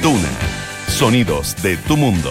Duna. Sonidos de tu mundo.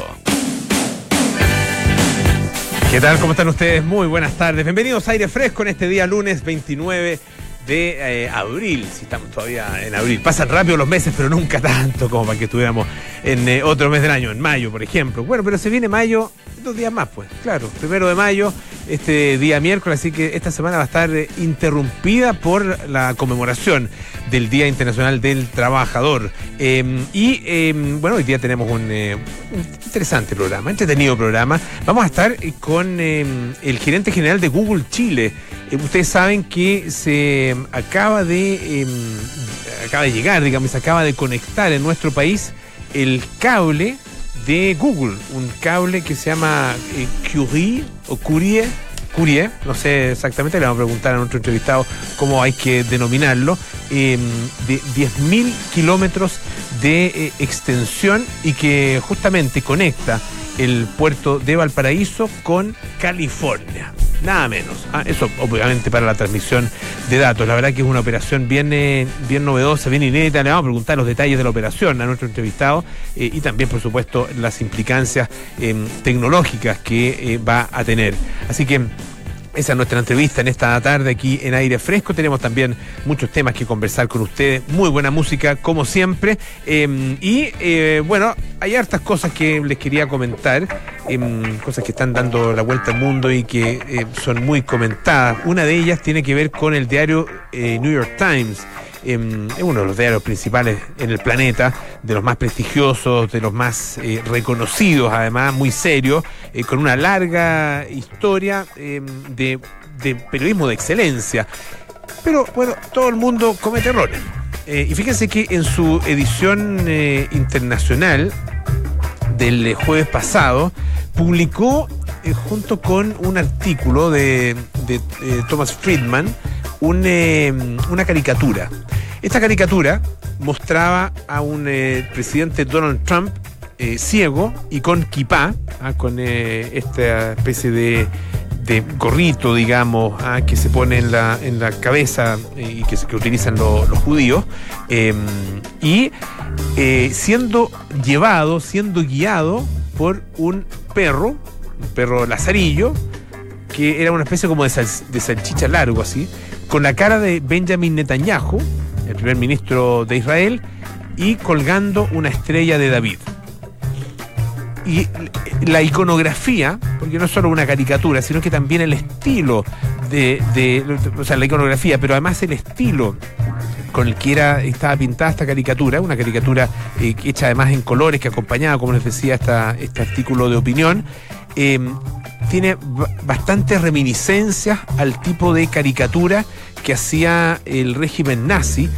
¿Qué tal? ¿Cómo están ustedes? Muy buenas tardes. Bienvenidos a Aire Fresco en este día lunes 29 de abril, si estamos todavía en abril. Pasan rápido los meses, pero nunca tanto como para que estuviéramos en otro mes del año, en mayo, por ejemplo. Bueno, pero se viene mayo, 2 días más, pues, claro, 1 de mayo, este día miércoles, así que esta semana va a estar interrumpida por la conmemoración del Día Internacional del Trabajador. Bueno, hoy día tenemos un interesante programa, entretenido programa. Vamos a estar con el gerente general de Google Chile. Ustedes saben que se acaba de llegar, digamos, se acaba de conectar en nuestro país el cable de Google, un cable que se llama Curie o Curie, no sé exactamente, le vamos a preguntar a nuestro entrevistado cómo hay que denominarlo, de 10.000 kilómetros de extensión y que justamente conecta el puerto de Valparaíso con California. Nada menos. Eso obviamente para la transmisión de datos. La verdad que es una operación bien novedosa, bien inédita. Le vamos a preguntar los detalles de la operación a nuestro entrevistado y también, por supuesto, las implicancias tecnológicas que va a tener. Así que esa es nuestra entrevista en esta tarde aquí en Aire Fresco. Tenemos también muchos temas que conversar con ustedes. Muy buena música, como siempre. Bueno, hay hartas cosas que les quería comentar. Cosas que están dando la vuelta al mundo y que son muy comentadas. Una de ellas tiene que ver con el diario New York Times. Es uno de los diarios principales en el planeta, de los más prestigiosos, de los más reconocidos, además, muy serios, con una larga historia de periodismo de excelencia. Pero, bueno, todo el mundo comete errores. Y fíjense que en su edición internacional del jueves pasado, publicó, junto con un artículo de Thomas Friedman, una caricatura. Esta caricatura mostraba a un presidente Donald Trump ciego y con kipá, con esta especie de gorrito, digamos, que se pone en la cabeza y que utilizan los judíos, y siendo guiado por un perro lazarillo, que era una especie como de salchicha largo así, con la cara de Benjamin Netanyahu, el primer ministro de Israel, y colgando una estrella de David. Y la iconografía, porque no es solo una caricatura, sino que también el estilo o sea, la iconografía, pero además el estilo con el que estaba pintada esta caricatura, una caricatura hecha además en colores, que acompañaba, como les decía, este artículo de opinión, tiene bastantes reminiscencias al tipo de caricatura que hacía el régimen nazi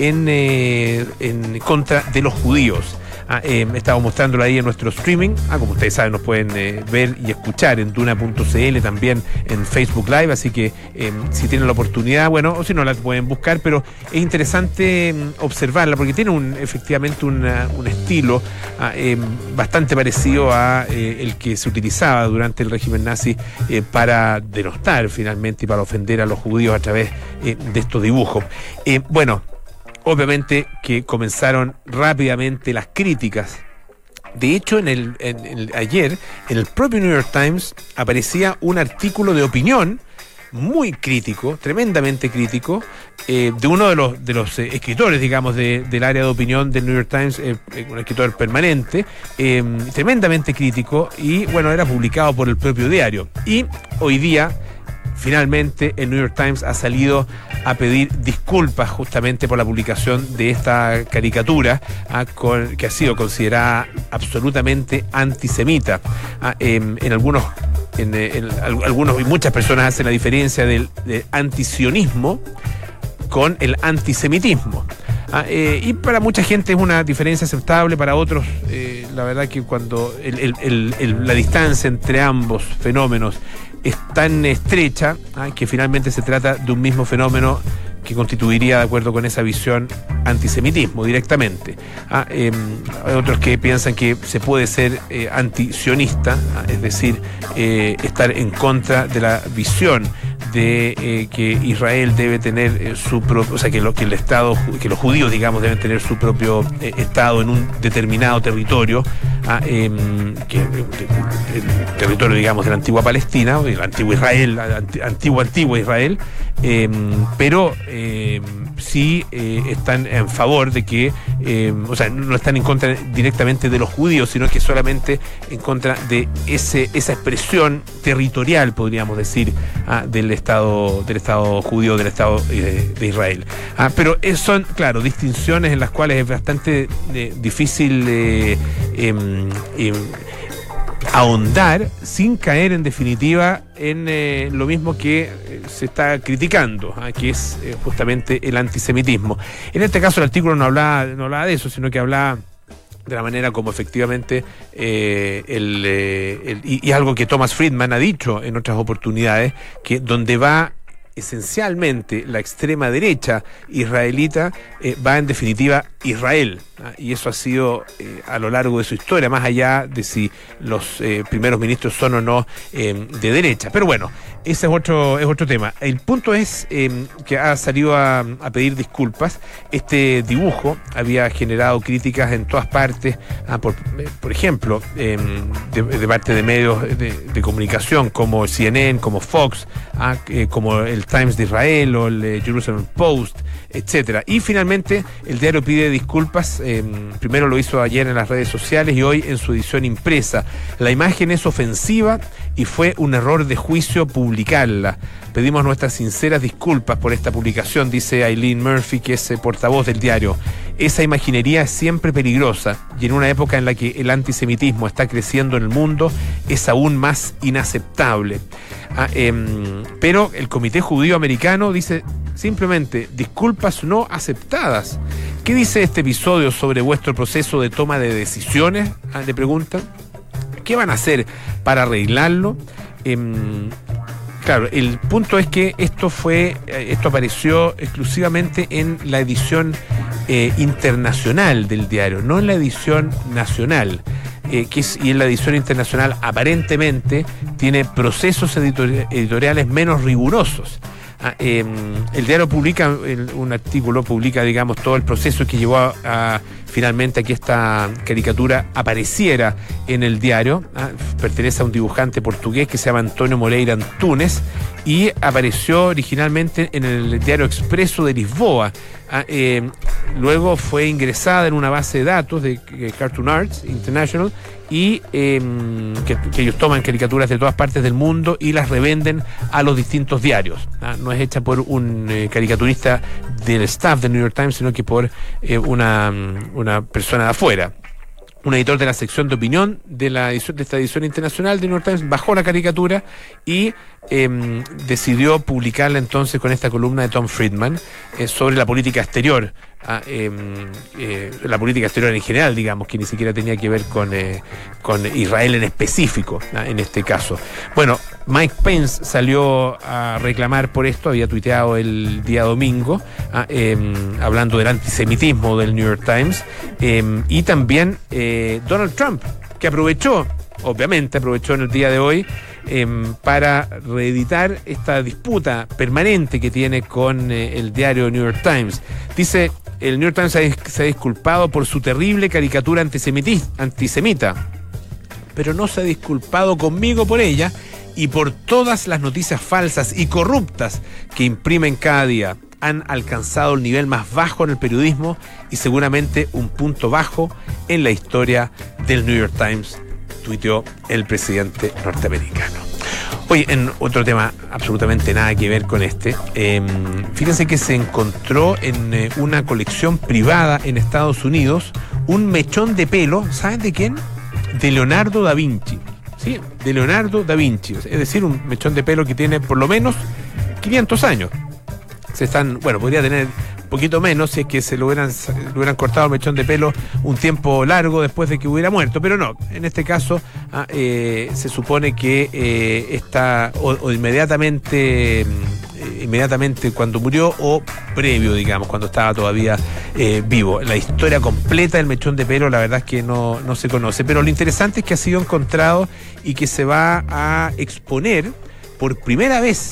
en contra de los judíos. Estamos mostrándolo ahí en nuestro streaming. Como ustedes saben, nos pueden ver y escuchar en Duna.cl, también en Facebook Live, así que si tienen la oportunidad, bueno, o si no, la pueden buscar, pero es interesante observarla porque tiene efectivamente un estilo bastante parecido a el que se utilizaba durante el régimen nazi para denostar finalmente y para ofender a los judíos a través de estos dibujos. Bueno, obviamente que comenzaron rápidamente las críticas. De hecho, ayer, en el propio New York Times, aparecía un artículo de opinión muy crítico, tremendamente crítico, de uno de los escritores, digamos, del área de opinión del New York Times, un escritor permanente, tremendamente crítico, y bueno, era publicado por el propio diario. Y hoy día, finalmente, el New York Times ha salido a pedir disculpas justamente por la publicación de esta caricatura que ha sido considerada absolutamente antisemita. Algunos y muchas personas hacen la diferencia del antisionismo con el antisemitismo. Y para mucha gente es una diferencia aceptable, para otros la verdad que cuando la distancia entre ambos fenómenos es tan estrecha, que finalmente se trata de un mismo fenómeno que constituiría, de acuerdo con esa visión, antisemitismo directamente. Hay otros que piensan que se puede ser antisionista, es decir, estar en contra de la visión de que Israel debe tener su propio, o sea, que el Estado, que los judíos, digamos, deben tener su propio Estado en un determinado territorio, que el territorio, digamos, de la antigua Palestina, o el antiguo Israel, antiguo Israel, pero sí están en favor de que, o sea, no están en contra directamente de los judíos, sino que solamente en contra de esa expresión territorial, podríamos decir, del Estado judío, del Estado de Israel. Pero son, claro, distinciones en las cuales es bastante difícil ahondar sin caer en definitiva en lo mismo que se está criticando, que es justamente el antisemitismo. En este caso el artículo no hablaba de eso, sino que hablaba de la manera como efectivamente y algo que Thomas Friedman ha dicho en otras oportunidades, que donde va esencialmente la extrema derecha israelita, va en definitiva Israel, y eso ha sido a lo largo de su historia, más allá de si los primeros ministros son o no de derecha. Pero bueno, ese es otro tema. El punto es que ha salido a pedir disculpas. Este dibujo había generado críticas en todas partes, por ejemplo, de parte de medios de comunicación como CNN, como Fox, como el Times de Israel o el Jerusalem Post, etcétera. Y finalmente el diario pide disculpas. Primero lo hizo ayer en las redes sociales y hoy en su edición impresa. La imagen es ofensiva y fue un error de juicio publicarla. Pedimos nuestras sinceras disculpas por esta publicación, dice Eileen Murphy, que es portavoz del diario. Esa imaginería es siempre peligrosa y en una época en la que el antisemitismo está creciendo en el mundo es aún más inaceptable. Pero el Comité Judío Americano dice simplemente disculpas no aceptadas. ¿Qué dice este episodio sobre vuestro proceso de toma de decisiones? Le preguntan. ¿Qué van a hacer para arreglarlo? Claro, el punto es que esto apareció exclusivamente en la edición internacional del diario, no en la edición nacional. Y en la edición internacional aparentemente tiene procesos editoriales menos rigurosos. El diario publica un artículo, digamos, todo el proceso que llevó a finalmente a que esta caricatura apareciera en el diario. Pertenece a un dibujante portugués que se llama Antonio Moreira Antunes y apareció originalmente en el diario Expreso de Lisboa. Luego fue ingresada en una base de datos de Cartoon Arts International y que ellos toman caricaturas de todas partes del mundo y las revenden a los distintos diarios. No es hecha por un caricaturista del staff del New York Times, sino que por una persona de afuera. Un editor de la sección de opinión de esta edición internacional de New York Times bajó la caricatura y decidió publicarla entonces con esta columna de Tom Friedman sobre la política exterior, la política exterior en general, digamos, que ni siquiera tenía que ver con Israel en específico, en este caso. Bueno, Mike Pence salió a reclamar por esto, había tuiteado el día domingo, hablando del antisemitismo del New York Times, y también Donald Trump, que obviamente aprovechó en el día de hoy para reeditar esta disputa permanente que tiene con el diario New York Times. Dice, el New York Times se ha disculpado por su terrible caricatura antisemita, pero no se ha disculpado conmigo por ella y por todas las noticias falsas y corruptas que imprimen cada día. Han alcanzado el nivel más bajo en el periodismo y seguramente un punto bajo en la historia del New York Times, tuiteó el presidente norteamericano. Oye, en otro tema absolutamente nada que ver con fíjense que se encontró en una colección privada en Estados Unidos un mechón de pelo, ¿saben de quién? De Leonardo da Vinci. Sí, de Leonardo da Vinci, es decir, un mechón de pelo que tiene por lo menos 500 años. Podría tener un poquito menos si es que le hubieran cortado el mechón de pelo un tiempo largo después de que hubiera muerto, pero no, en este caso se supone que está o inmediatamente cuando murió o previo, digamos, cuando estaba todavía vivo. La historia completa del mechón de pelo la verdad es que no se conoce, pero lo interesante es que ha sido encontrado y que se va a exponer por primera vez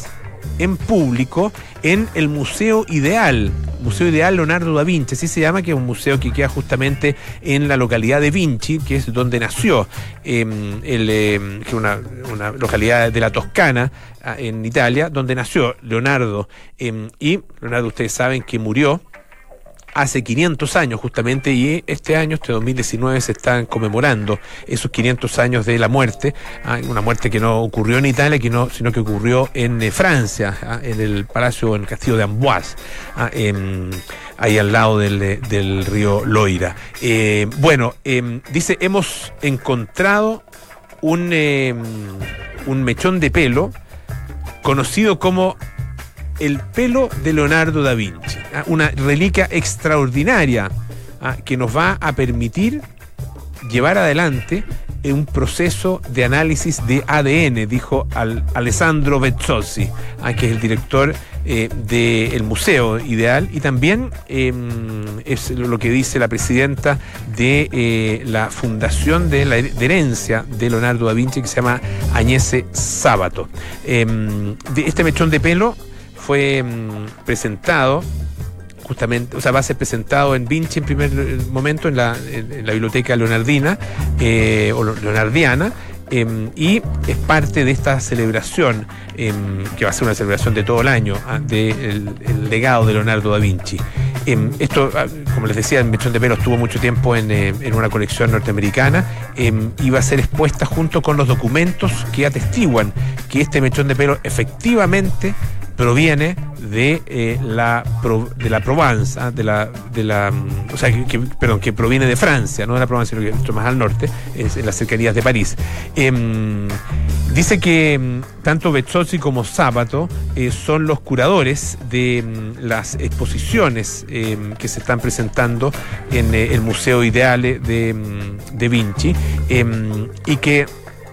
en público en el Museo Ideal Leonardo da Vinci, así se llama, que es un museo que queda justamente en la localidad de Vinci, que es donde nació, que es una localidad de la Toscana, en Italia, donde nació Leonardo, y Leonardo, ustedes saben que murió hace 500 años justamente, y este 2019, se están conmemorando esos 500 años de la muerte, una muerte que no ocurrió en Italia, sino que ocurrió en Francia, en el castillo de Amboise, ahí al lado del río Loira. Dice, hemos encontrado un mechón de pelo conocido como el pelo de Leonardo da Vinci, una reliquia extraordinaria que nos va a permitir llevar adelante un proceso de análisis de ADN, dijo Alessandro Bezzozzi, que es el director del Museo Ideal, y también es lo que dice la presidenta de la Fundación de Herencia de Leonardo da Vinci, que se llama Agnese Sabato. Este mechón de pelo fue presentado justamente, va a ser presentado en Vinci en primer momento en la biblioteca leonardina o leonardiana, y es parte de esta celebración, que va a ser una celebración de todo el año, del legado de Leonardo da Vinci. Esto, como les decía, el mechón de pelo estuvo mucho tiempo en una colección norteamericana, y va a ser expuesta junto con los documentos que atestiguan que este mechón de pelo efectivamente proviene de la Provence, que proviene de Francia, no de la Provence, sino que mucho más al norte, es en las cercanías de París. Dice que tanto Bezzozzi como Sabato son los curadores de las exposiciones que se están presentando en el Museo Ideale de Vinci, y que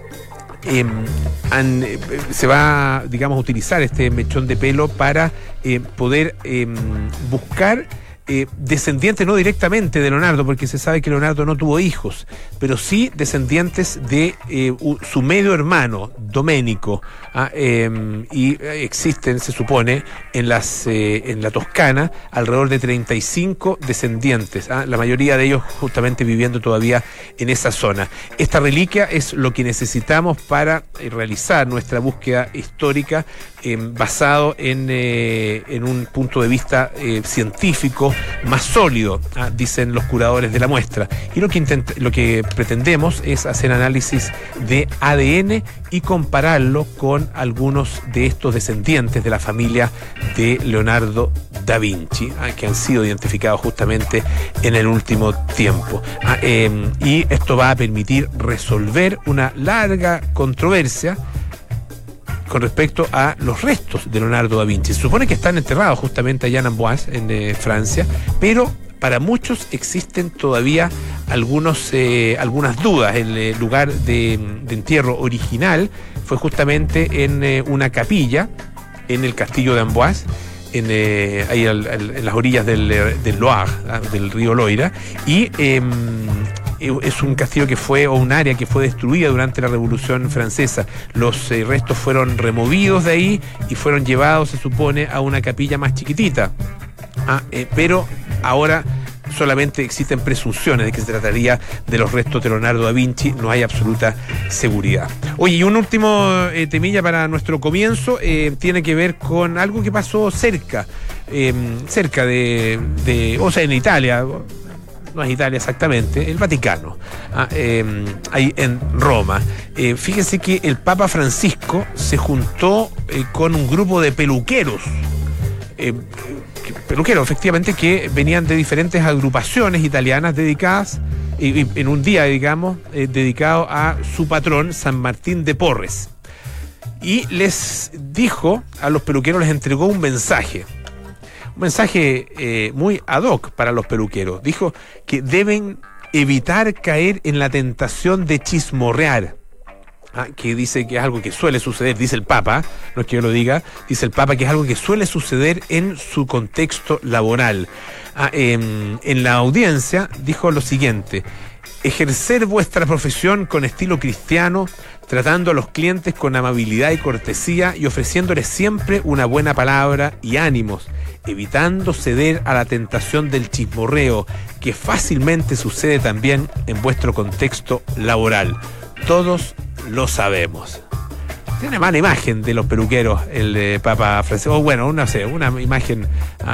se va, digamos, a utilizar este mechón de pelo para poder buscar descendientes, no directamente de Leonardo, porque se sabe que Leonardo no tuvo hijos, pero sí descendientes de su medio hermano, Domenico, y existen, se supone, en la Toscana, alrededor de 35 descendientes, la mayoría de ellos justamente viviendo todavía en esa zona. Esta reliquia es lo que necesitamos para realizar nuestra búsqueda histórica, basado en un punto de vista científico más sólido, dicen los curadores de la muestra. Y lo que pretendemos es hacer análisis de ADN y compararlo con algunos de estos descendientes de la familia de Leonardo da Vinci, que han sido identificados justamente en el último tiempo. Y esto va a permitir resolver una larga controversia con respecto a los restos de Leonardo da Vinci. Se supone que están enterrados justamente allá en Amboise, en Francia, pero para muchos existen todavía algunas dudas. El lugar de entierro original fue justamente en una capilla en el castillo de Amboise, ahí en las orillas del Loire, del río Loira, y es un castillo o un área que fue destruida durante la Revolución Francesa. Los restos fueron removidos de ahí y fueron llevados, se supone, a una capilla más chiquitita. Pero ahora solamente existen presunciones de que se trataría de los restos de Leonardo da Vinci, no hay absoluta seguridad. Oye, y un último temilla para nuestro comienzo, tiene que ver con algo que pasó cerca o sea, en Italia. No es Italia exactamente, el Vaticano, ahí en Roma. Fíjense que el Papa Francisco se juntó con un grupo de peluqueros, efectivamente, que venían de diferentes agrupaciones italianas dedicadas, en un día, digamos, dedicado a su patrón, San Martín de Porres. Y les dijo, a los peluqueros les entregó un mensaje muy ad hoc para los peluqueros. Dijo que deben evitar caer en la tentación de chismorrear. que dice que es algo que suele suceder, dice el Papa, no es que yo lo diga, dice el Papa que es algo que suele suceder en su contexto laboral. En la audiencia dijo lo siguiente: ejercer vuestra profesión con estilo cristiano, tratando a los clientes con amabilidad y cortesía y ofreciéndoles siempre una buena palabra y ánimos, evitando ceder a la tentación del chismorreo, que fácilmente sucede también en vuestro contexto laboral. Todos lo sabemos. Tiene mala imagen de los peluqueros el Papa Francisco, o bueno, una imagen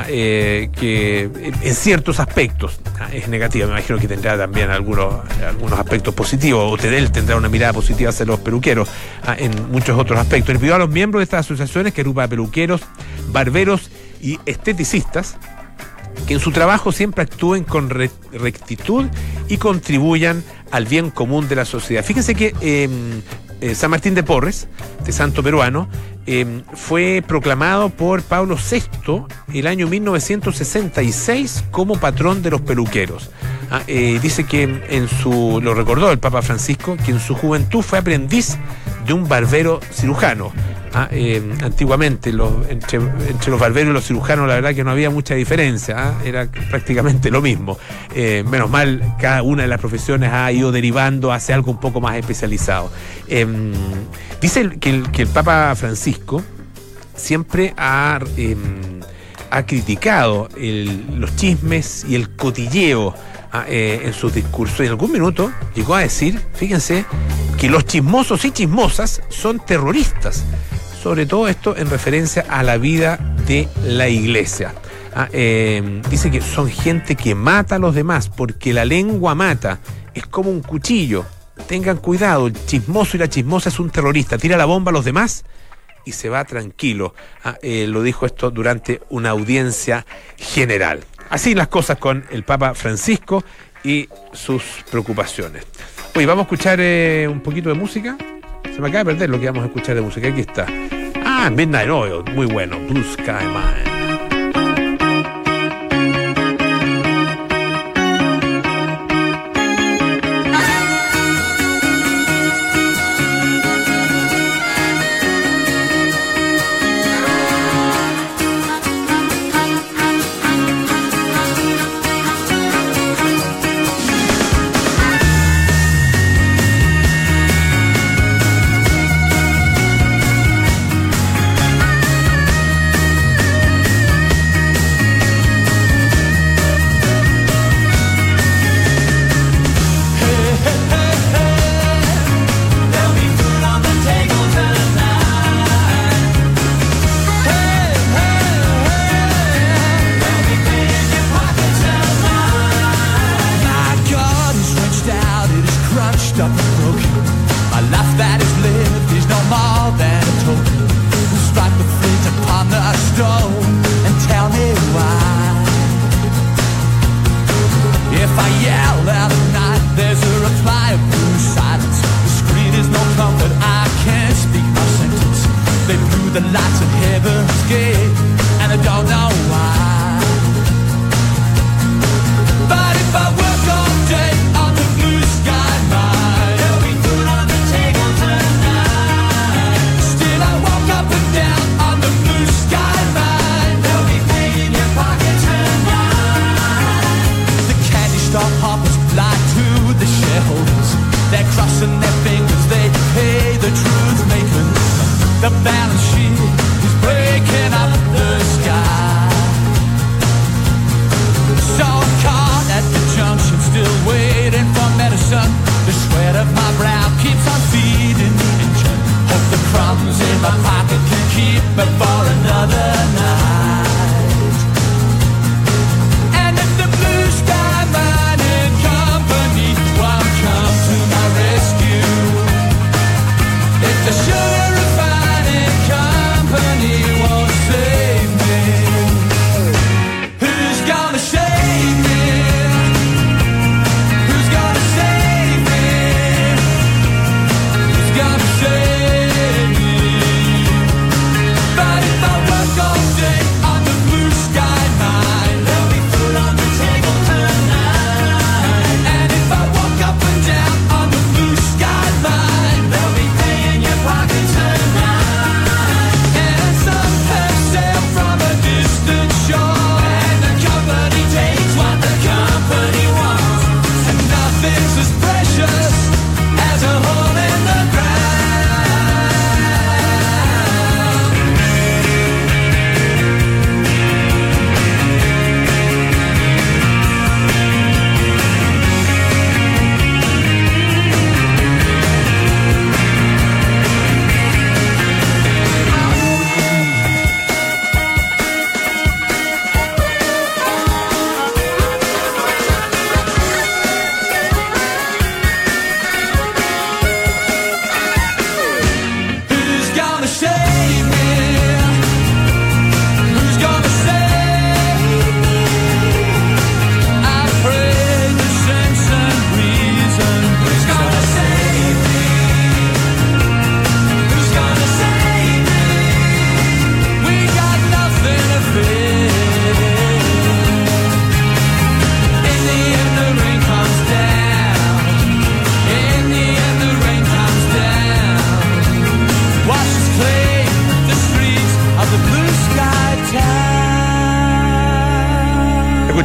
que en ciertos aspectos es negativa. Me imagino que tendrá también algunos aspectos positivos, o él tendrá una mirada positiva hacia los peluqueros en muchos otros aspectos. Le pidió a los miembros de estas asociaciones, que agrupa peluqueros, barberos y esteticistas, que en su trabajo siempre actúen con rectitud y contribuyan al bien común de la sociedad. Fíjense que San Martín de Porres, de santo peruano, fue proclamado por Pablo VI el año 1966 como patrón de los peluqueros. Dice que lo recordó el Papa Francisco, que en su juventud fue aprendiz de un barbero cirujano. Antiguamente entre los barberos y los cirujanos la verdad que no había mucha diferencia, era prácticamente lo mismo. Menos mal, cada una de las profesiones ha ido derivando hacia algo un poco más especializado. Dice que el Papa Francisco siempre ha criticado los chismes y el cotilleo en sus discursos, y en algún minuto llegó a decir, fíjense, que los chismosos y chismosas son terroristas. Sobre todo esto en referencia a la vida de la iglesia. Dice que son gente que mata a los demás, porque la lengua mata, es como un cuchillo. Tengan cuidado, el chismoso y la chismosa es un terrorista, tira la bomba a los demás y se va tranquilo. Lo dijo esto durante una audiencia general. Así las cosas con el Papa Francisco y sus preocupaciones. Oye, vamos a escuchar un poquito de música. Se me acaba de perder lo que vamos a escuchar de música. Aquí está. Midnight Oil, muy bueno. Blue Sky Mine. The balance sheet is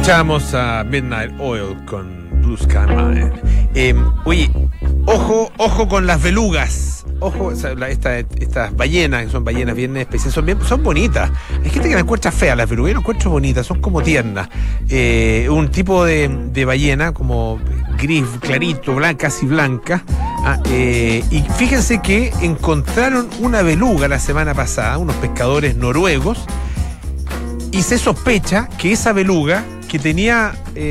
Escuchamos a Midnight Oil con Blue Sky Mine. Oye, ojo con las belugas. Ojo, estas ballenas, que son ballenas bien especiales, son bonitas. Hay gente que las encuentra feas, las belugas, yo las encuentro bonitas, son como tiernas. Un tipo de ballena como gris, clarito, casi blanca. Y fíjense que encontraron una beluga la semana pasada, unos pescadores noruegos, y se sospecha que esa beluga, que tenía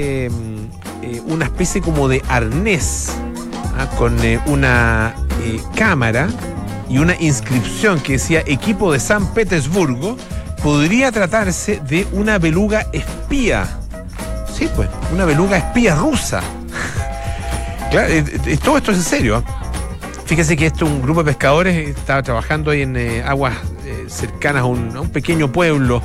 una especie como de arnés con una cámara y una inscripción que decía equipo de San Petersburgo, podría tratarse de una beluga espía. Sí, pues, una beluga espía rusa. Claro, todo esto es en serio. Fíjese que un grupo de pescadores estaba trabajando ahí en aguas cercanas a un pequeño pueblo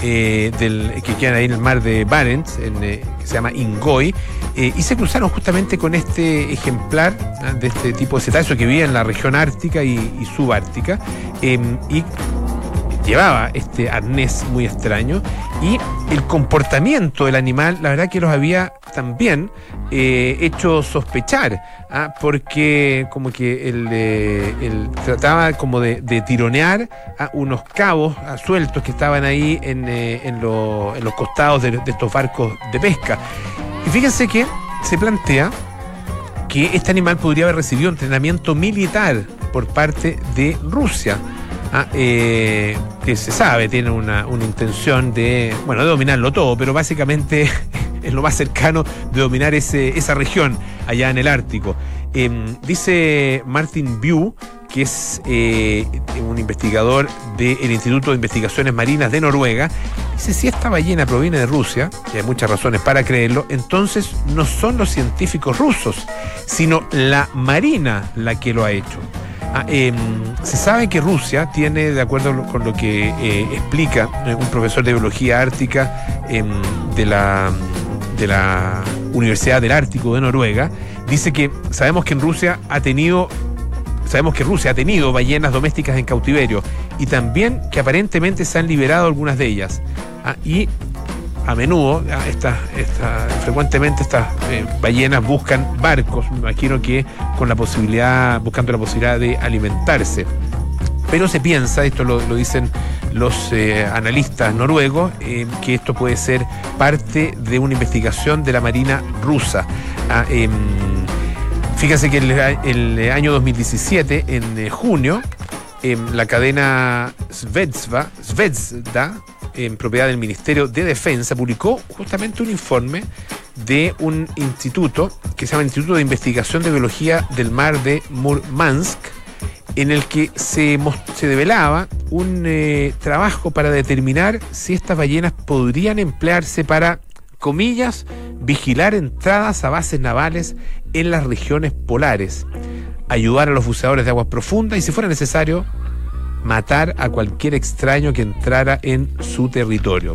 que queda ahí en el mar de Barents, que se llama Ingoy, y se cruzaron justamente con este ejemplar de este tipo de cetáceo que vive en la región ártica y subártica, y llevaba este arnés muy extraño, y el comportamiento del animal, la verdad que los había también hecho sospechar, porque como que él trataba como de tironear a unos cabos sueltos que estaban ahí en los costados de estos barcos de pesca. Y fíjense que se plantea que este animal podría haber recibido entrenamiento militar por parte de Rusia. Que se sabe, tiene una intención de dominarlo todo, pero básicamente es lo más cercano de dominar esa región allá en el Ártico. Dice Martin Bue, que es un investigador del Instituto de Investigaciones Marinas de Noruega, dice: si esta ballena proviene de Rusia, y hay muchas razones para creerlo, entonces no son los científicos rusos, sino la Marina la que lo ha hecho. Se sabe que Rusia tiene, de acuerdo con lo que explica un profesor de biología ártica de la Universidad del Ártico de Noruega, dice que sabemos que Rusia ha tenido ballenas domésticas en cautiverio, y también que aparentemente se han liberado algunas de ellas. Y a menudo, frecuentemente estas ballenas buscan barcos, me imagino que buscando la posibilidad de alimentarse. Pero se piensa, esto lo dicen los analistas noruegos, que esto puede ser parte de una investigación de la Marina rusa. Fíjense que el año 2017, en junio, la cadena Zvezda, en propiedad del Ministerio de Defensa, publicó justamente un informe de un instituto que se llama Instituto de Investigación de Biología del Mar de Murmansk, en el que se develaba un trabajo para determinar si estas ballenas podrían emplearse para, comillas, vigilar entradas a bases navales en las regiones polares, ayudar a los buceadores de aguas profundas y, si fuera necesario, matar a cualquier extraño que entrara en su territorio.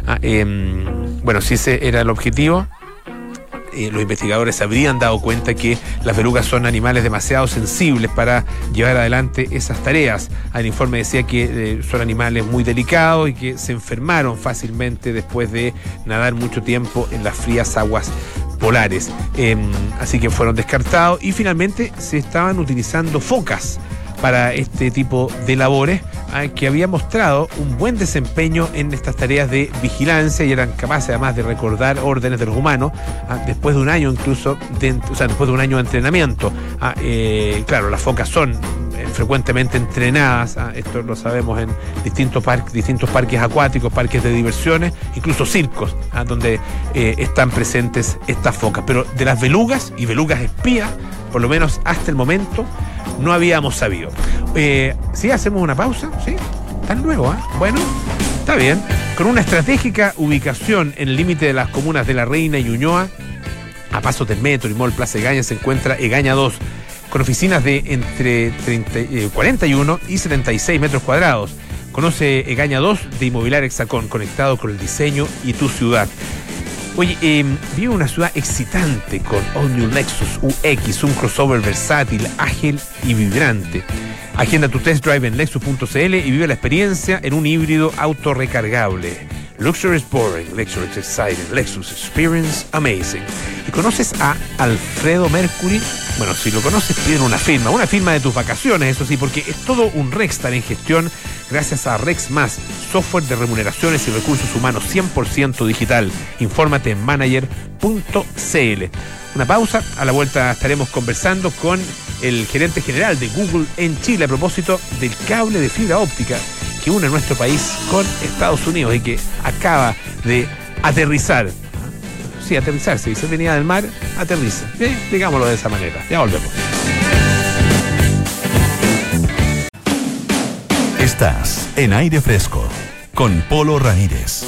Si ese era el objetivo, los investigadores se habrían dado cuenta que las belugas son animales demasiado sensibles para llevar adelante esas tareas. El informe decía que son animales muy delicados y que se enfermaron fácilmente después de nadar mucho tiempo en las frías aguas polares. Así que fueron descartados, y finalmente se estaban utilizando focas para este tipo de labores, que había mostrado un buen desempeño en estas tareas de vigilancia y eran capaces además de recordar órdenes de los humanos, después de un año incluso, después de un año de entrenamiento. Claro, las focas son frecuentemente entrenadas, esto lo sabemos en distintos parques acuáticos, parques de diversiones, incluso circos, donde están presentes estas focas. Pero de las belugas y belugas espías, por lo menos hasta el momento, no habíamos sabido. ¿Sí? ¿Hacemos una pausa? ¿Sí? Tan luego, Bueno, está bien. Con una estratégica ubicación en el límite de las comunas de La Reina y Ñuñoa, a pasos del metro y Mall Plaza Egaña, se encuentra Egaña 2, con oficinas de entre 41 y 76 metros cuadrados. Conoce Egaña 2 de Inmobiliaria Hexacón, conectado con el diseño y tu ciudad. Oye, vive una ciudad excitante con All New Lexus UX, un crossover versátil, ágil y vibrante. Agenda tu test drive en Lexus.cl y vive la experiencia en un híbrido autorrecargable. Luxury is boring, Lexus is exciting, Lexus Experience Amazing. ¿Y conoces a Alfredo Mercury? Bueno, si lo conoces, piden una firma de tus vacaciones, eso sí, porque es todo un Rextar en gestión gracias a Rex Más, software de remuneraciones y recursos humanos 100% digital. Infórmate en manager.cl. Una pausa, a la vuelta estaremos conversando con el gerente general de Google en Chile a propósito del cable de fibra óptica que une nuestro país con Estados Unidos y que acaba de aterrizar. Sí, aterrizar, se dice, venía del mar, aterriza. Digámoslo de esa manera. Ya volvemos. Estás en Aire Fresco con Polo Ramírez.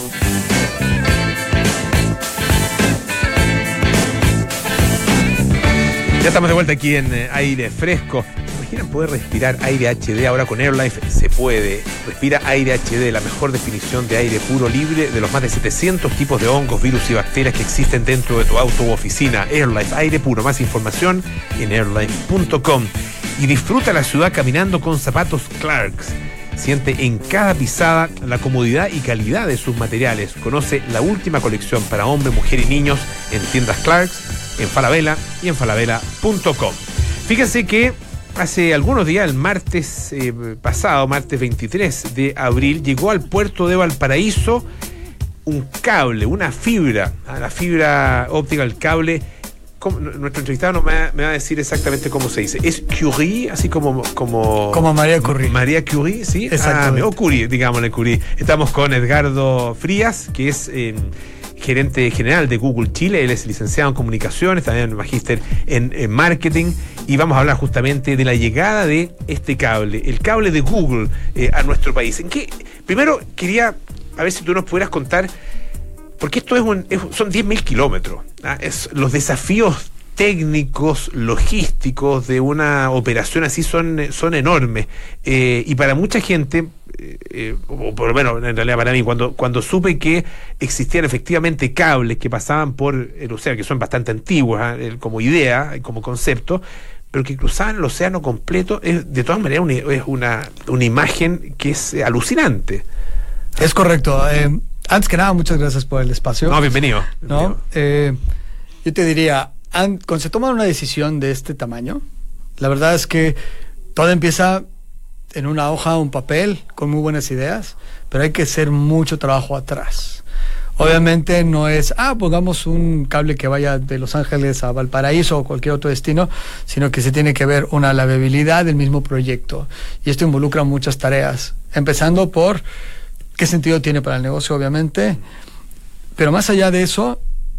Ya estamos de vuelta aquí en Aire Fresco. ¿Imaginan poder respirar aire HD ahora con AirLife? Se puede. Respira aire HD, la mejor definición de aire puro, libre de los más de 700 tipos de hongos, virus y bacterias que existen dentro de tu auto u oficina. AirLife, aire puro. Más información en airlife.com. Y disfruta la ciudad caminando con zapatos Clarks. Siente en cada pisada la comodidad y calidad de sus materiales. Conoce la última colección para hombre, mujer y niños en tiendas Clarks, en Falabella y en falabella.com. Fíjense que hace algunos días, el martes pasado, martes 23 de abril, llegó al puerto de Valparaíso un cable, una fibra, la fibra óptica, el cable. Nuestro entrevistado me va a decir exactamente cómo se dice. ¿Es Curie? Así como María Curie. María Curie, ¿sí? Exactamente. O Curie, digámosle Curie. Estamos con Edgardo Frías, que es gerente general de Google Chile. Él es licenciado en comunicaciones, también magíster en marketing. Y vamos a hablar justamente de la llegada de este cable, el cable de Google a nuestro país. Primero, quería a ver si tú nos pudieras contar, porque esto son 10.000 kilómetros. Los desafíos técnicos, logísticos de una operación así son enormes. Y para mucha gente, o por lo menos en realidad para mí, cuando supe que existían efectivamente cables que pasaban por el océano, que son bastante antiguos como idea, como concepto, pero que cruzaban el océano completo, de todas maneras es una imagen que es alucinante. Es correcto. Antes que nada, muchas gracias por el espacio. No, bienvenido. ¿No? Yo te diría, cuando se toma una decisión de este tamaño, la verdad es que todo empieza en una hoja, un papel, con muy buenas ideas, pero hay que hacer mucho trabajo atrás. Obviamente no es, pongamos un cable que vaya de Los Ángeles a Valparaíso o cualquier otro destino, sino que se tiene que ver la viabilidad del mismo proyecto. Y esto involucra muchas tareas, empezando por qué sentido tiene para el negocio, obviamente, pero más allá de eso,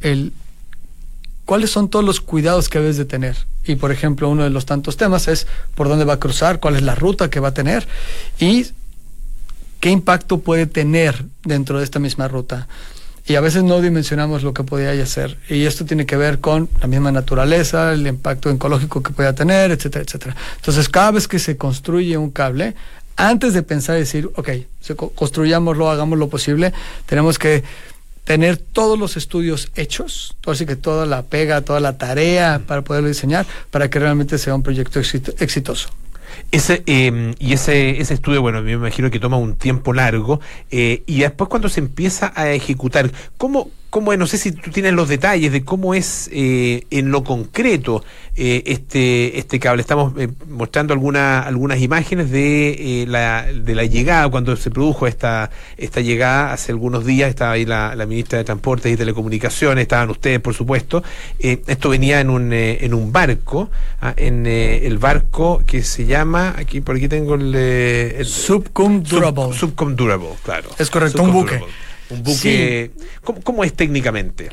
cuáles son todos los cuidados que debes de tener. Y, por ejemplo, uno de los tantos temas es por dónde va a cruzar, cuál es la ruta que va a tener y qué impacto puede tener dentro de esta misma ruta. Y a veces no dimensionamos lo que podría hacer. Y esto tiene que ver con la misma naturaleza, el impacto ecológico que pueda tener, etcétera, etcétera. Entonces, cada vez que se construye un cable, antes de pensar y decir, construyámoslo, hagamos lo posible, tenemos que tener todos los estudios hechos, así que toda la pega, toda la tarea para poderlo diseñar, para que realmente sea un proyecto exitoso. Ese estudio, bueno, me imagino que toma un tiempo largo, y después cuando se empieza a ejecutar, ¿cómo es? No sé si tú tienes los detalles de cómo es en lo concreto este cable. Estamos mostrando algunas imágenes de la llegada, cuando se produjo esta llegada hace algunos días. Estaba ahí la ministra de Transportes y Telecomunicaciones, estaban ustedes, por supuesto. Esto venía en un barco, el barco que se llama, por aquí tengo el Subcom Durable. Subcom Durable, claro. Es correcto, un buque. Un buque. Sí. ¿Cómo es técnicamente?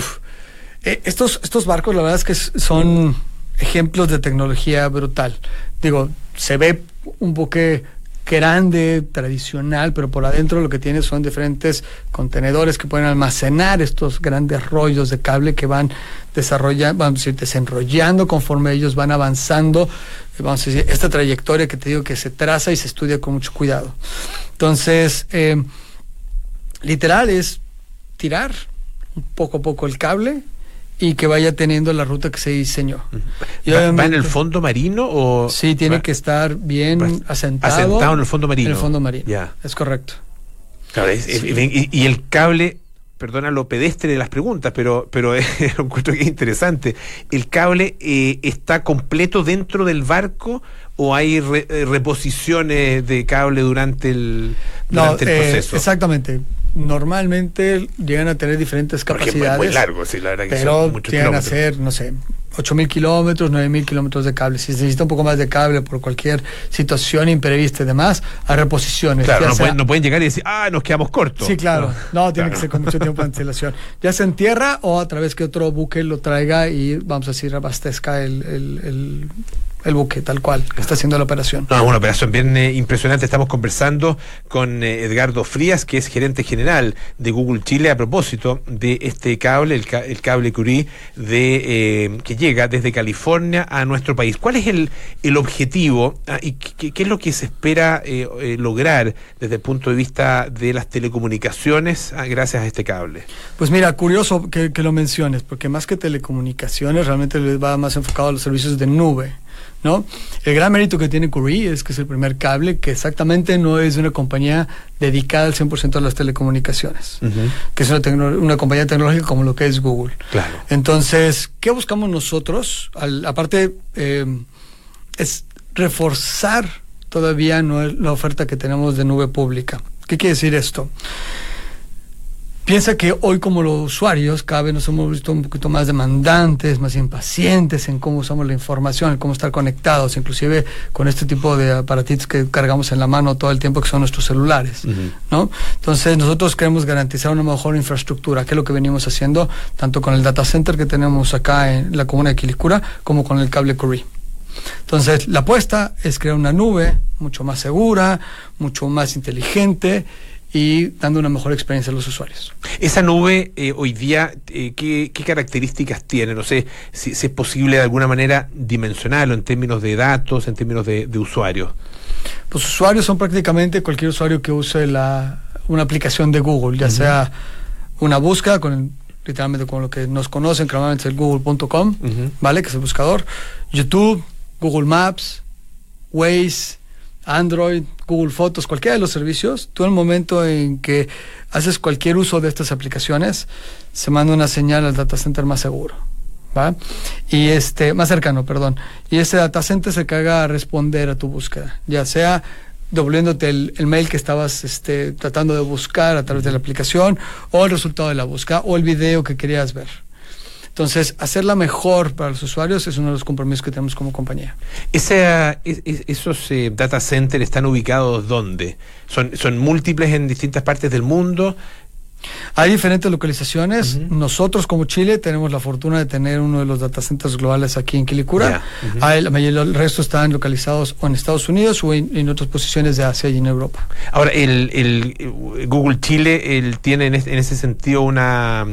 Estos barcos, la verdad es que son ejemplos de tecnología brutal. Digo, se ve un buque grande, tradicional, pero por adentro lo que tiene son diferentes contenedores que pueden almacenar estos grandes rollos de cable que van desenrollando conforme ellos van avanzando, vamos a decir, esta trayectoria que te digo que se traza y se estudia con mucho cuidado. Entonces, literal es tirar poco a poco el cable y que vaya teniendo la ruta que se diseñó. ¿Va en el fondo marino o...? Sí, tiene que estar bien asentado. Asentado en el fondo marino. En el fondo marino, ya. Es correcto. Claro, y el cable, perdona lo pedestre de las preguntas, pero lo encuentro que es interesante. ¿El cable está completo dentro del barco o hay reposiciones de cable durante el proceso? Exactamente. Normalmente llegan a tener diferentes capacidades. Es muy largo, sí, la verdad que pero son muchos llegan kilómetros. a ser, no sé, 8.000 kilómetros, 9.000 kilómetros de cable. Si se necesita un poco más de cable por cualquier situación imprevista y demás, hay reposiciones. Claro, no pueden llegar y decir, nos quedamos cortos. Sí, claro. No, tiene que ser con mucho tiempo de antelación. Ya sea en tierra o a través que otro buque lo traiga y, vamos a decir, abastezca el buque, tal cual, que está haciendo la operación. No, una operación bien impresionante. Estamos conversando con Edgardo Frías, que es gerente general de Google Chile, a propósito de este cable, el cable Curie, que llega desde California a nuestro país. ¿Cuál es el objetivo y qué es lo que se espera lograr desde el punto de vista de las telecomunicaciones gracias a este cable? Pues mira, curioso que lo menciones, porque más que telecomunicaciones, realmente les va más enfocado a los servicios de nube, ¿no? El gran mérito que tiene Curie es que es el primer cable que exactamente no es de una compañía dedicada al 100% a las telecomunicaciones, que es una compañía tecnológica como lo que es Google. Claro. Entonces, ¿qué buscamos nosotros? Aparte, es reforzar todavía la oferta que tenemos de nube pública. ¿Qué quiere decir esto? Piensa que hoy como los usuarios cada vez nos hemos visto un poquito más demandantes, más impacientes en cómo usamos la información, en cómo estar conectados, inclusive con este tipo de aparatitos que cargamos en la mano todo el tiempo, que son nuestros celulares, ¿no? Entonces nosotros queremos garantizar una mejor infraestructura, que es lo que venimos haciendo tanto con el data center que tenemos acá en la comuna de Quilicura como con el cable Curie. Entonces la apuesta es crear una nube mucho más segura, mucho más inteligente y dando una mejor experiencia a los usuarios. Esa nube hoy día, ¿qué características tiene? No sé si es posible de alguna manera dimensionarlo en términos de datos, en términos de usuarios. Los usuarios son prácticamente cualquier usuario que use una aplicación de Google, ya sea una búsqueda literalmente con lo que nos conocen, que normalmente es el google.com, ¿vale? Que es el buscador, YouTube, Google Maps, Waze, Android, Google Fotos, cualquiera de los servicios. Tú en el momento en que haces cualquier uso de estas aplicaciones, se manda una señal al data center más seguro, ¿va? Y más cercano, perdón. Y ese data center se encarga a responder a tu búsqueda, ya sea devolviéndote el mail que estabas tratando de buscar a través de la aplicación, o el resultado de la búsqueda, o el video que querías ver. Entonces, hacerla mejor para los usuarios es uno de los compromisos que tenemos como compañía. ¿Esos data centers están ubicados dónde? ¿Son múltiples en distintas partes del mundo? Hay diferentes localizaciones. Nosotros como Chile tenemos la fortuna de tener uno de los data centers globales aquí en Quilicura. El resto están localizados o en Estados Unidos o en otras posiciones de Asia y en Europa. Ahora, el Google Chile tiene en ese sentido una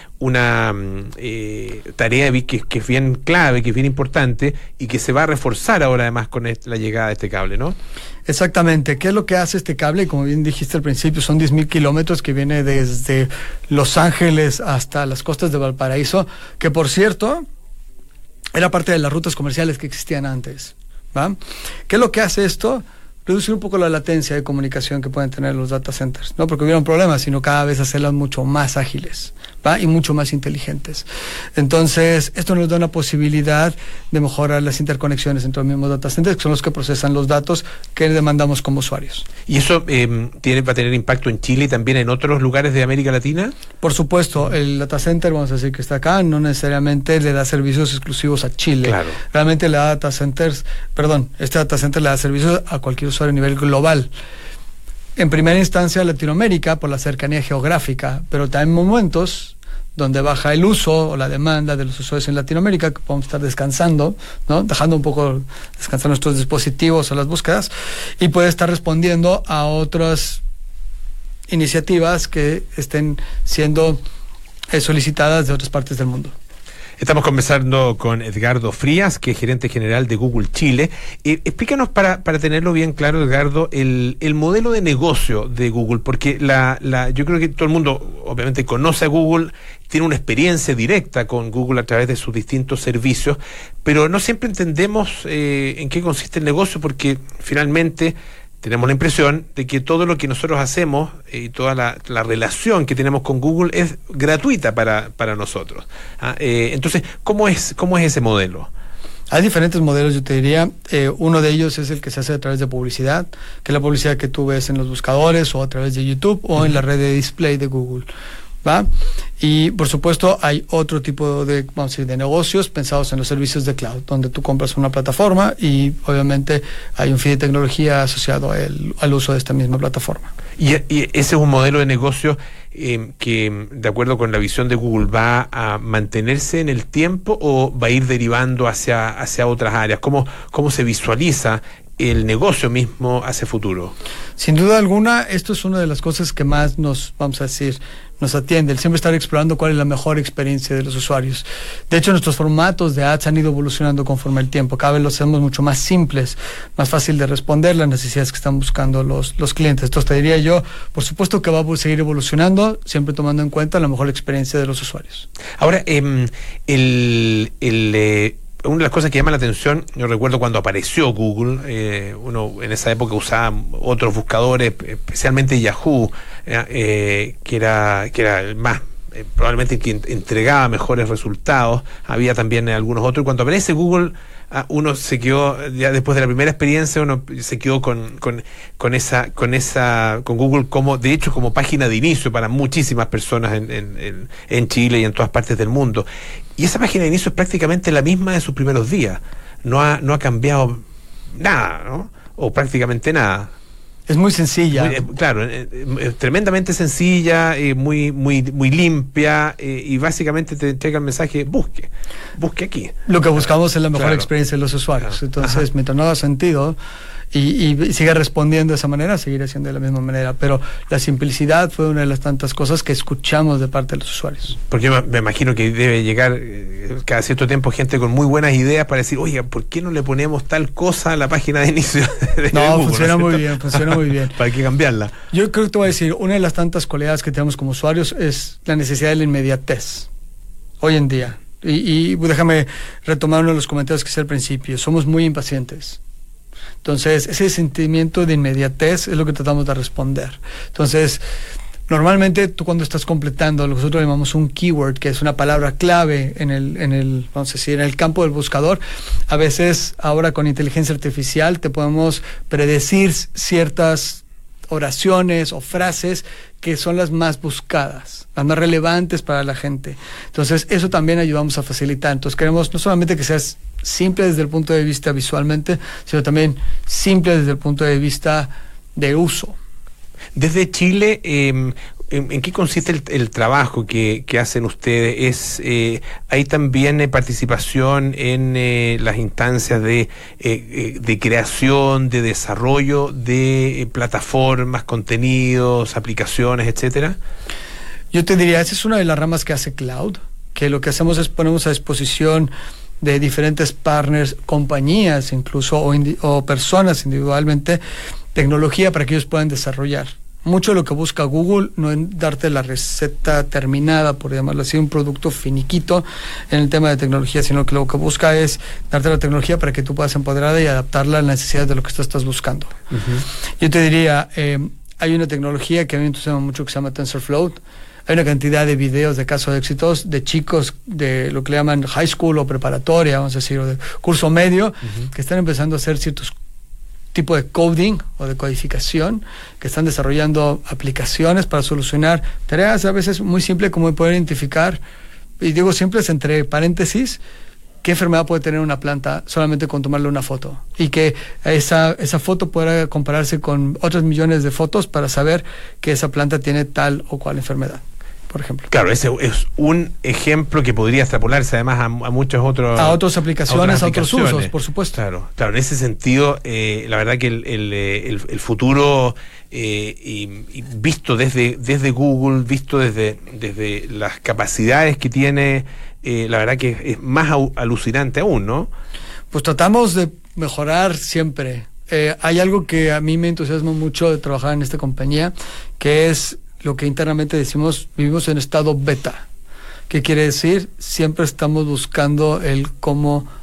tarea que es bien clave, que es bien importante y que se va a reforzar ahora además con la llegada de este cable, ¿no? Exactamente. ¿Qué es lo que hace este cable? Como bien dijiste al principio, son 10.000 kilómetros que viene desde Los Ángeles hasta las costas de Valparaíso, que por cierto era parte de las rutas comerciales que existían antes, ¿va? ¿Qué es lo que hace esto? Reducir un poco la latencia de comunicación que pueden tener los data centers, no porque hubieran problemas, sino cada vez hacerlas mucho más ágiles, ¿va? Y mucho más inteligentes. Entonces, esto nos da una posibilidad de mejorar las interconexiones entre los mismos data centers, que son los que procesan los datos que demandamos como usuarios. ¿Y eso va a tener impacto en Chile y también en otros lugares de América Latina? Por supuesto, el data center, vamos a decir que está acá, no necesariamente le da servicios exclusivos a Chile. Claro. Realmente este data center le da servicios a cualquier usuario a nivel global. En primera instancia Latinoamérica por la cercanía geográfica, pero también momentos donde baja el uso o la demanda de los usuarios en Latinoamérica, que podemos estar descansando, ¿no? Dejando un poco descansar nuestros dispositivos o las búsquedas, y puede estar respondiendo a otras iniciativas que estén siendo solicitadas de otras partes del mundo. Estamos conversando con Edgardo Frías, que es gerente general de Google Chile. Explícanos para tenerlo bien claro, Edgardo, el modelo de negocio de Google, porque yo creo que todo el mundo obviamente conoce a Google, tiene una experiencia directa con Google a través de sus distintos servicios, pero no siempre entendemos en qué consiste el negocio, porque finalmente tenemos la impresión de que todo lo que nosotros hacemos y toda la relación que tenemos con Google es gratuita para nosotros. Entonces, ¿cómo es ese modelo? Hay diferentes modelos, yo te diría. Uno de ellos es el que se hace a través de publicidad, que es la publicidad que tú ves en los buscadores o a través de YouTube o en la red de display de Google, ¿va? Y por supuesto hay otro tipo de, vamos a decir, de negocios pensados en los servicios de cloud, donde tú compras una plataforma y obviamente hay un fee de tecnología asociado al uso de esta misma plataforma. Y ese es un modelo de negocio que, de acuerdo con la visión de Google, ¿va a mantenerse en el tiempo o va a ir derivando hacia otras áreas? ¿Cómo se visualiza el negocio mismo hacia futuro? Sin duda alguna, esto es una de las cosas que más nos atiende, el siempre estar explorando cuál es la mejor experiencia de los usuarios. De hecho, nuestros formatos de ads han ido evolucionando conforme el tiempo. Cada vez los hacemos mucho más simples, más fácil de responder las necesidades que están buscando los clientes. Entonces, te diría yo, por supuesto que va a seguir evolucionando, siempre tomando en cuenta la mejor experiencia de los usuarios. Ahora, una de las cosas que llama la atención, yo recuerdo cuando apareció Google, uno en esa época usaba otros buscadores, especialmente Yahoo, que era el más, probablemente el que entregaba mejores resultados. Había también algunos otros. Cuando aparece Google, uno se quedó, ya después de la primera experiencia, uno se quedó con Google de hecho como página de inicio para muchísimas personas en Chile y en todas partes del mundo. Y esa página de inicio es prácticamente la misma de sus primeros días. No ha cambiado nada, ¿no? O prácticamente nada. Es muy sencilla. Claro, tremendamente sencilla, muy limpia, y básicamente te entrega el mensaje: busque aquí. Lo que buscamos es la mejor Claro. experiencia de los usuarios. Claro. Entonces, Ajá. mientras no haga sentido y siga respondiendo de esa manera, seguirá siendo de la misma manera. Pero la simplicidad fue una de las tantas cosas que escuchamos de parte de los usuarios. Porque yo me imagino que debe llegar cada cierto tiempo gente con muy buenas ideas para decir: oiga, ¿por qué no le ponemos tal cosa a la página de inicio de Google? Funciona muy bien. ¿Para qué cambiarla? Yo creo que te voy a decir, una de las tantas cualidades que tenemos como usuarios es la necesidad de la inmediatez hoy en día. Y déjame retomar uno de los comentarios que hice al principio. Somos muy impacientes. Entonces, ese sentimiento de inmediatez es lo que tratamos de responder. Entonces, normalmente tú cuando estás completando lo que nosotros llamamos un keyword, que es una palabra clave en el campo del buscador, a veces ahora con inteligencia artificial te podemos predecir ciertas oraciones o frases que son las más buscadas, las más relevantes para la gente. Entonces, eso también ayudamos a facilitar. Entonces, queremos no solamente que seas simple desde el punto de vista visualmente, sino también simple desde el punto de vista de uso. Desde Chile, ¿en qué consiste el trabajo que hacen ustedes? ¿Hay también participación en las instancias de creación, de desarrollo de plataformas, contenidos, aplicaciones, etcétera? Yo te diría, esa es una de las ramas que hace Cloud, que lo que hacemos es ponemos a disposición de diferentes partners, compañías incluso, o personas individualmente, tecnología para que ellos puedan desarrollar. Mucho de lo que busca Google no es darte la receta terminada, por llamarlo así, un producto finiquito en el tema de tecnología, sino que lo que busca es darte la tecnología para que tú puedas empoderarla y adaptarla a las necesidades de lo que tú estás buscando. Uh-huh. Yo te diría, hay una tecnología que a mí me entusiasma mucho que se llama TensorFlow. Hay una cantidad de videos de casos de éxitos de chicos de lo que le llaman high school o preparatoria, vamos a decir, o de curso medio, que están empezando a hacer ciertos tipo de coding o de codificación, que están desarrollando aplicaciones para solucionar tareas a veces muy simples, como poder identificar, y digo simples entre paréntesis, qué enfermedad puede tener una planta solamente con tomarle una foto, y que esa foto pueda compararse con otros millones de fotos para saber que esa planta tiene tal o cual enfermedad, por ejemplo. Claro, ese es un ejemplo que podría extrapolarse además a muchos otros... A otras aplicaciones, a otros usos, por supuesto. Claro, en ese sentido, la verdad que el futuro, y visto desde Google, visto desde las capacidades que tiene, la verdad que es más alucinante aún, ¿no? Pues tratamos de mejorar siempre. Hay algo que a mí me entusiasma mucho de trabajar en esta compañía, que es lo que internamente decimos, vivimos en estado beta. ¿Qué quiere decir? Siempre estamos buscando el cómo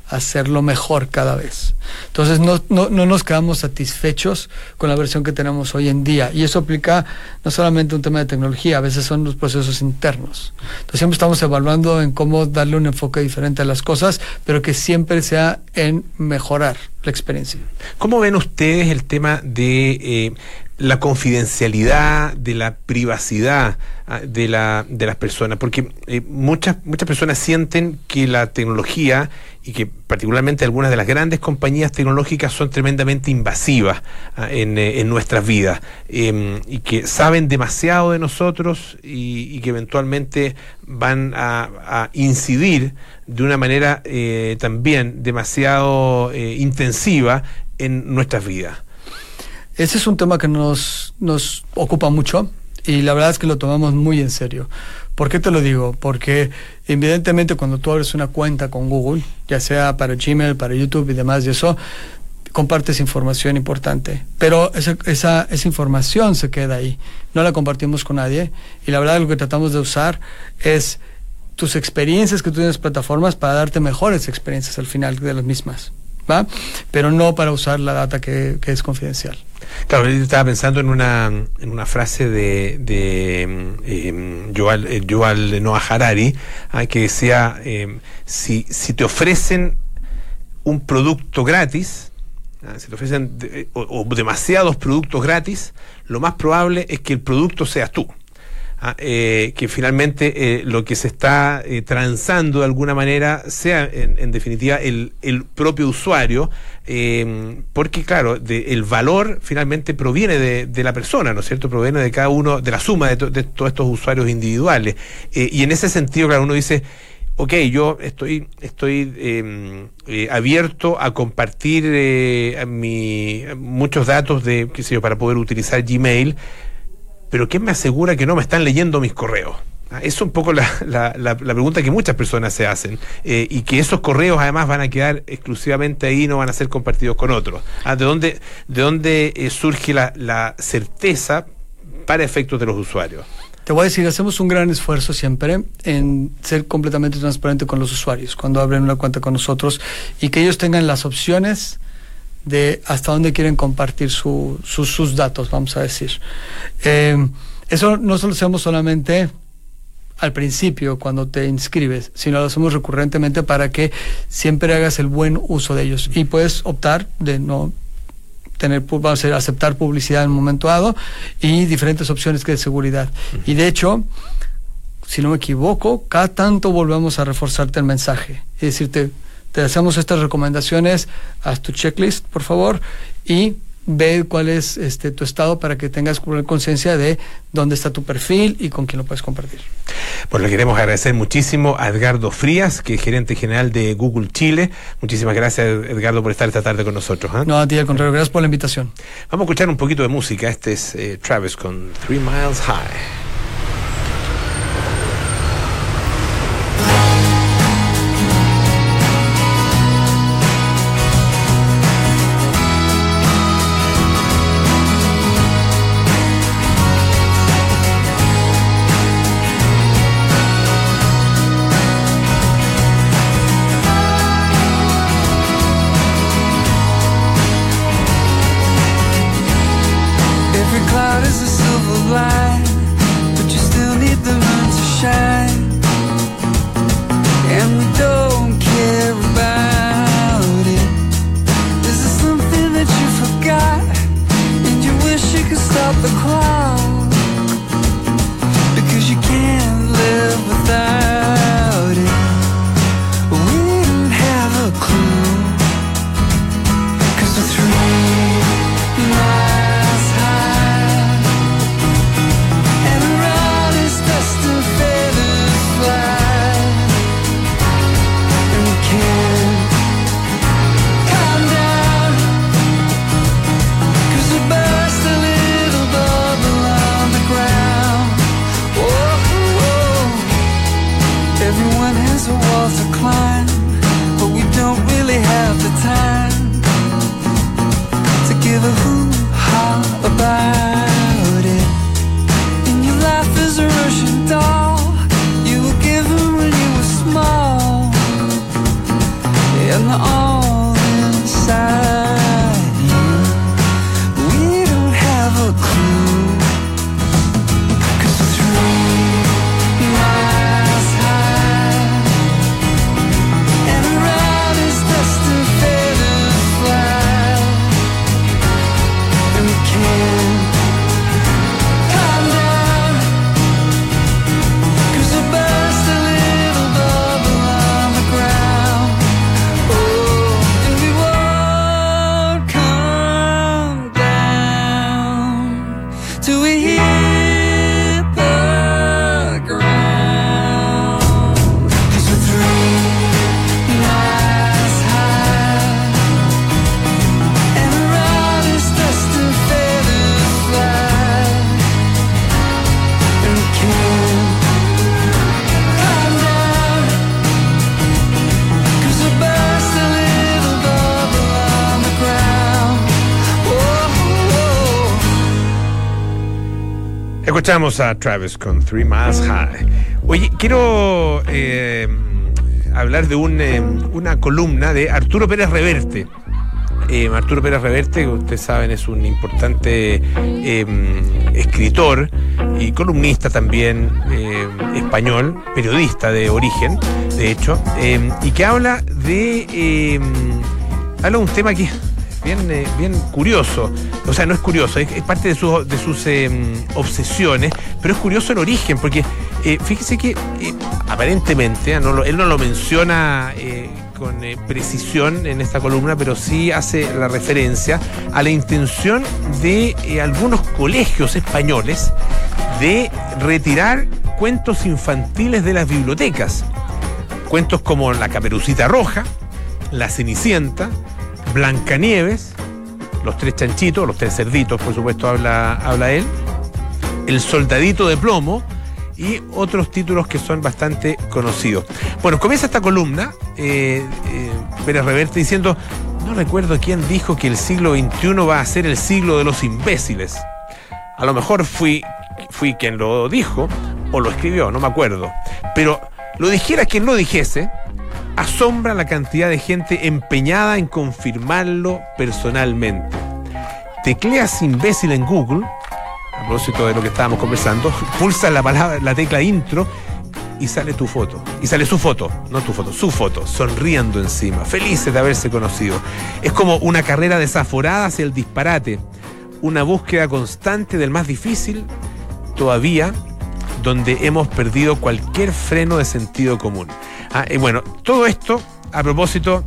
hacerlo mejor cada vez. Entonces no nos quedamos satisfechos con la versión que tenemos hoy en día, y eso aplica no solamente un tema de tecnología, a veces son los procesos internos. Entonces siempre estamos evaluando en cómo darle un enfoque diferente a las cosas, pero que siempre sea en mejorar la experiencia. ¿Cómo ven ustedes el tema de la confidencialidad, de la privacidad de las personas? Porque muchas personas sienten que la tecnología, y que particularmente algunas de las grandes compañías tecnológicas, son tremendamente invasivas en nuestras vidas, y que saben demasiado de nosotros, y que eventualmente van a incidir de una manera también demasiado intensiva en nuestras vidas. Ese es un tema que nos ocupa mucho, y la verdad es que lo tomamos muy en serio. ¿Por qué te lo digo? Porque evidentemente cuando tú abres una cuenta con Google, ya sea para Gmail, para YouTube y demás, y eso, compartes información importante, pero esa información se queda ahí, no la compartimos con nadie, y la verdad lo que tratamos de usar es tus experiencias que tú tienes en plataformas para darte mejores experiencias al final de las mismas, ¿va? Pero no para usar la data que es confidencial. Claro, yo estaba pensando en una frase de Yuval Noah Harari, que decía, si te ofrecen un producto gratis, si te ofrecen o demasiados productos gratis, lo más probable es que el producto seas tú. Que finalmente lo que se está transando de alguna manera sea en definitiva el propio usuario, porque claro, el valor finalmente proviene de la persona, ¿no es cierto? Proviene de cada uno, de la suma de todos estos usuarios individuales, y en ese sentido, claro, uno dice, ok, yo estoy abierto a compartir muchos datos de, qué sé yo, para poder utilizar Gmail, pero ¿quién me asegura que no me están leyendo mis correos? Es un poco la pregunta que muchas personas se hacen, y que esos correos además van a quedar exclusivamente ahí, no van a ser compartidos con otros. ¿De dónde surge la certeza para efectos de los usuarios? Te voy a decir, hacemos un gran esfuerzo siempre en ser completamente transparente con los usuarios cuando abren una cuenta con nosotros, y que ellos tengan las opciones de hasta dónde quieren compartir sus datos, vamos a decir. Eso no lo hacemos solamente al principio cuando te inscribes, sino lo hacemos recurrentemente para que siempre hagas el buen uso de ellos, y puedes optar de no tener, vamos a decir, aceptar publicidad en un momento dado, y diferentes opciones que de seguridad. Y de hecho, si no me equivoco, cada tanto volvemos a reforzarte el mensaje y decirte, te hacemos estas recomendaciones, haz tu checklist, por favor, y ve cuál es tu estado para que tengas conciencia de dónde está tu perfil y con quién lo puedes compartir. Pues le queremos agradecer muchísimo a Edgardo Frías, que es gerente general de Google Chile. Muchísimas gracias, Edgardo, por estar esta tarde con nosotros. No, a ti, al contrario, gracias por la invitación. Vamos a escuchar un poquito de música. Este es Travis con 3 Miles High. Every cloud is a silver line. Escuchamos a Travis con 3 Miles High. Oye, quiero hablar de una columna de Arturo Pérez Reverte. Arturo Pérez Reverte, que ustedes saben, es un importante escritor y columnista también español, periodista de origen, de hecho, y que habla de un tema que es bien curioso. O sea, no es curioso, es parte de sus obsesiones, pero es curioso el origen, porque fíjese que aparentemente, él no lo menciona con precisión en esta columna, pero sí hace la referencia a la intención de algunos colegios españoles de retirar cuentos infantiles de las bibliotecas. Cuentos como La Caperucita Roja, La Cenicienta, Blancanieves, Los Tres Chanchitos, Los Tres Cerditos, por supuesto, habla él, El Soldadito de Plomo y otros títulos que son bastante conocidos. Bueno, comienza esta columna, Pérez Reverte, diciendo: no recuerdo quién dijo que el siglo XXI va a ser el siglo de los imbéciles. A lo mejor fui quien lo dijo o lo escribió, no me acuerdo. Pero lo dijera quien lo dijese, asombra la cantidad de gente empeñada en confirmarlo personalmente. Tecleas imbécil en Google, a propósito de lo que estábamos conversando, pulsa la tecla intro y sale tu foto. Y sale su foto, no tu foto, su foto, sonriendo encima, felices de haberse conocido. Es como una carrera desaforada hacia el disparate, una búsqueda constante del más difícil todavía, donde hemos perdido cualquier freno de sentido común. Bueno, todo esto a propósito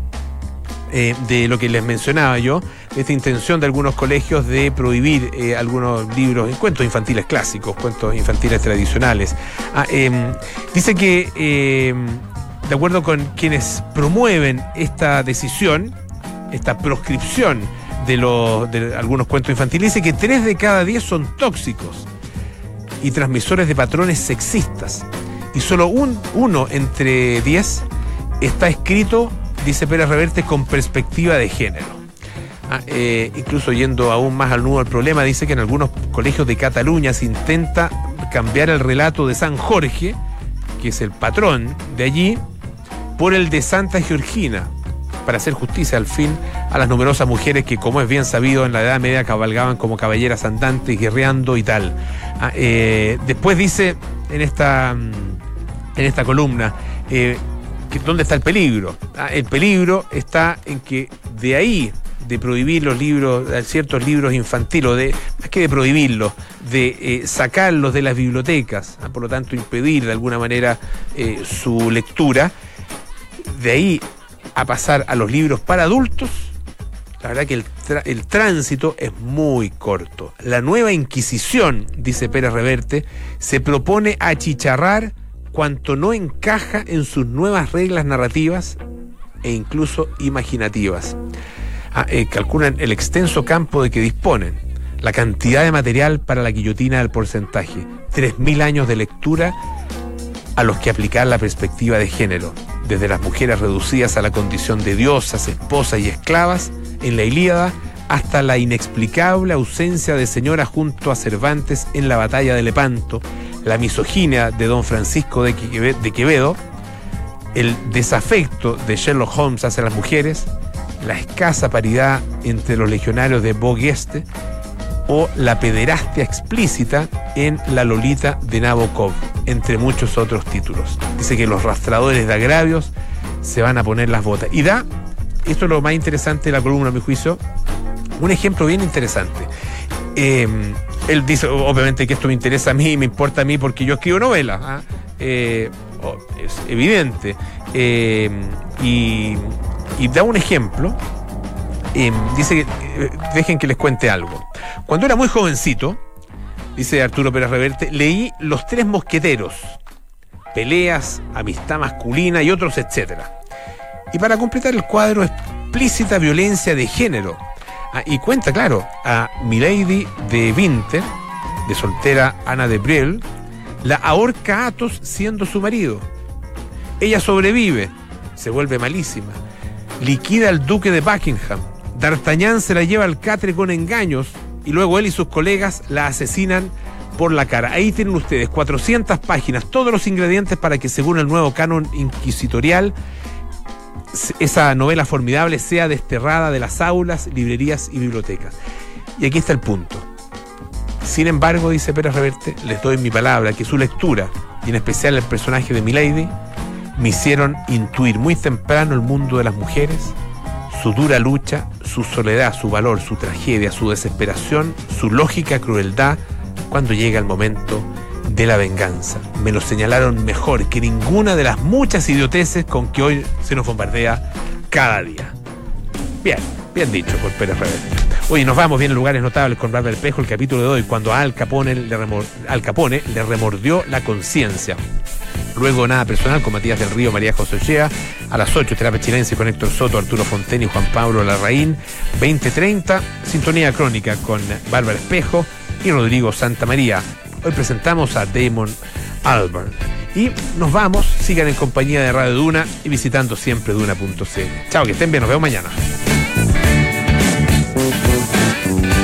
de lo que les mencionaba yo, de esta intención de algunos colegios de prohibir algunos libros, cuentos infantiles clásicos, cuentos infantiles tradicionales. Dice que, de acuerdo con quienes promueven esta decisión, esta proscripción de algunos cuentos infantiles, dice que 3 de cada 10 son tóxicos y transmisores de patrones sexistas. Y solo uno entre 10 está escrito, dice Pérez Reverte, con perspectiva de género. Incluso yendo aún más al nudo del problema, dice que en algunos colegios de Cataluña se intenta cambiar el relato de San Jorge, que es el patrón de allí, por el de Santa Georgina, para hacer justicia al fin a las numerosas mujeres que, como es bien sabido, en la Edad Media cabalgaban como caballeras andantes, guerreando y tal. Después dice en esta columna, ¿dónde está el peligro? El peligro está en que de ahí, de prohibir los libros, ciertos libros infantiles, más que de prohibirlos, de sacarlos de las bibliotecas, por lo tanto impedir de alguna manera su lectura, de ahí a pasar a los libros para adultos, la verdad que el tránsito es muy corto. La nueva Inquisición, dice Pérez Reverte, se propone achicharrar cuanto no encaja en sus nuevas reglas narrativas e incluso imaginativas. Calculan el extenso campo de que disponen, la cantidad de material para la guillotina del porcentaje, 3.000 años de lectura a los que aplicar la perspectiva de género, desde las mujeres reducidas a la condición de diosas, esposas y esclavas en la Ilíada, hasta la inexplicable ausencia de señora junto a Cervantes en la batalla de Lepanto, la misoginia de don Francisco de Quevedo, el desafecto de Sherlock Holmes hacia las mujeres, la escasa paridad entre los legionarios de Bogueste o la pederastia explícita en La Lolita de Nabokov, entre muchos otros títulos. Dice que los rastradores de agravios se van a poner las botas. Y da, esto es lo más interesante de la columna, a mi juicio, un ejemplo bien interesante. Él dice, obviamente, que esto me interesa a mí, me importa a mí porque yo escribo novelas. Es evidente. Y da un ejemplo. Dice que dejen que les cuente algo. Cuando era muy jovencito, dice Arturo Pérez Reverte, leí Los Tres Mosqueteros, Peleas, Amistad Masculina y otros, etcétera. Y para completar el cuadro, explícita violencia de género. Y cuenta, claro, a Milady de Winter, de soltera Ana de Brielle, la ahorca a Athos siendo su marido. Ella sobrevive, se vuelve malísima, liquida al duque de Buckingham, D'Artagnan se la lleva al catre con engaños y luego él y sus colegas la asesinan por la cara. Ahí tienen ustedes 400 páginas, todos los ingredientes para que, según el nuevo canon inquisitorial, esa novela formidable sea desterrada de las aulas, librerías y bibliotecas. Y aquí está el punto. Sin embargo, dice Pérez Reverte, les doy mi palabra que su lectura, y en especial el personaje de Milady, me hicieron intuir muy temprano el mundo de las mujeres, su dura lucha, su soledad, su valor, su tragedia, su desesperación, su lógica crueldad cuando llega el momento de la venganza. Me lo señalaron mejor que ninguna de las muchas idioteces con que hoy se nos bombardea cada día. Bien dicho por Pérez Reverte. Oye, nos vamos bien en lugares notables con Bárbara Espejo, el capítulo de hoy, cuando a Al Capone le remordió la conciencia. Luego Nada Personal con Matías del Río, María José Ochea. A las 8, Terapia Chilense con Héctor Soto, Arturo Fonten y Juan Pablo Larraín. 20:30, Sintonía Crónica con Bárbara Espejo y Rodrigo Santamaría. Hoy presentamos a Damon Albarn. Y nos vamos, sigan en compañía de Radio Duna y visitando siempre duna.cl. Chao, que estén bien, nos vemos mañana.